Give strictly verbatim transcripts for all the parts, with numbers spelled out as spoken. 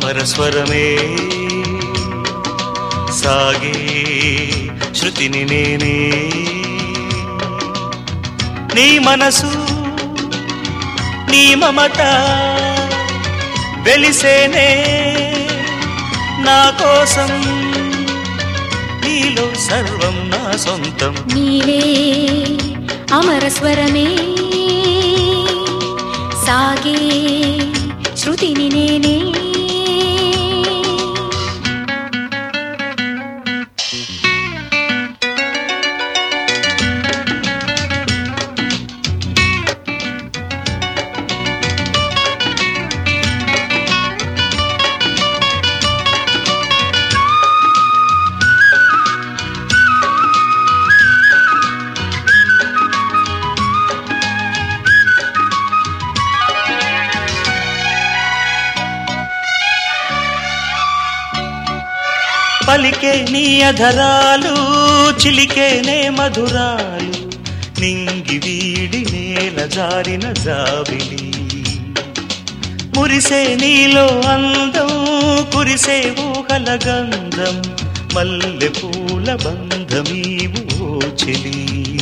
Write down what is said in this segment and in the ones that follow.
అమరస్వరమే సాగే శృతిని నేనే నీ మనసు నీ మమత వెలిసేనే నా కోసం నీలో సర్వం నా సొంతం నీవే అమరస్వరమే సాగే శృతిని నేనే పలికే నీ అధరాలు చిలికేనే మధురాలు నింగి వీడి నేల జారిన జాబిలి మురిసే నీలో అందం కురిసే ఊహల గంధం మల్లె పూల బంధమీవు చెలి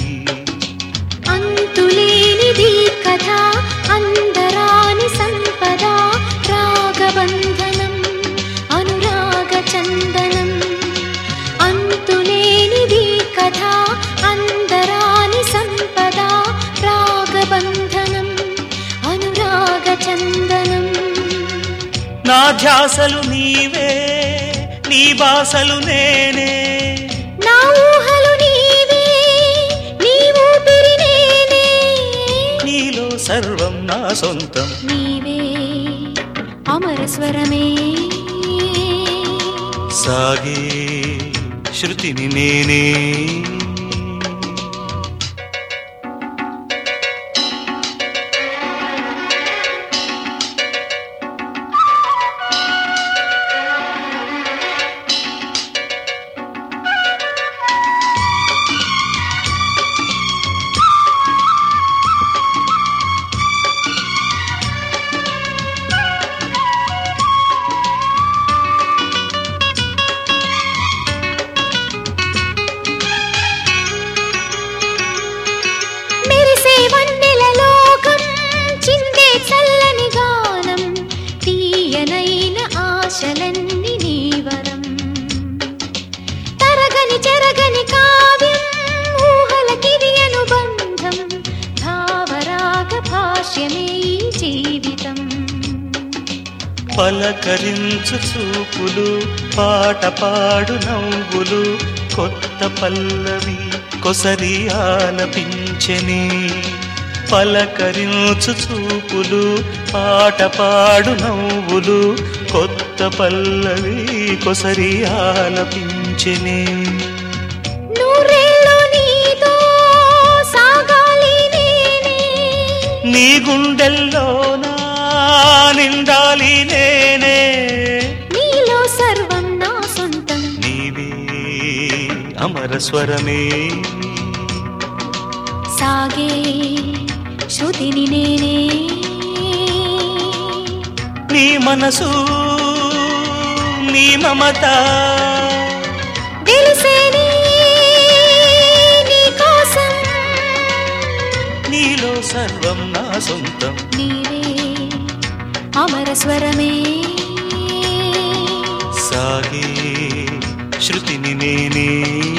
అంతులేనిది కథ అందరాని సంపద రాగబంధనం అనురాగ చందనం అంతులేనిది కథ అందరాని సంపద రాగబంధనం అనురాగ చందనం నా ధ్యాసలు నీవే నీ బాసలు నేనే నా ఊహలు నీవే నీ ఊపిరి నేనే నీలో సర్వం నా సొంతం నీవే అమరస్వరమే సాగే శృతిని నేనే ఆశలన్నీ నీవరం తరగని చెరగని కావ్యం ఊహలకిది అనుబంధం భావరాగ భాష్యమే జీవితం పలకరించు చూపులు పాట పాడు నవ్వులు కొత్త పల్లవి కొసరి ఆలపించెని పలకరించు చూపులు పాట పాడు నవ్వులు కొత్త పల్లవి కొసరి ఆలపించెని నూరేళ్ళు నీతో సాగాలి నేనే నీ గుండెల్లో నా నిండాలి నేనే నీలో సర్వం నా సొంతం నీవే అమరస్వరమే సాగే శృతిని నేనే నీ మనసు నీ మమత తెలిసేనే నీ కోసం నీలో సర్వం నా సొంతం నీవే అమరస్వరమే సాగే శృతిని నేనే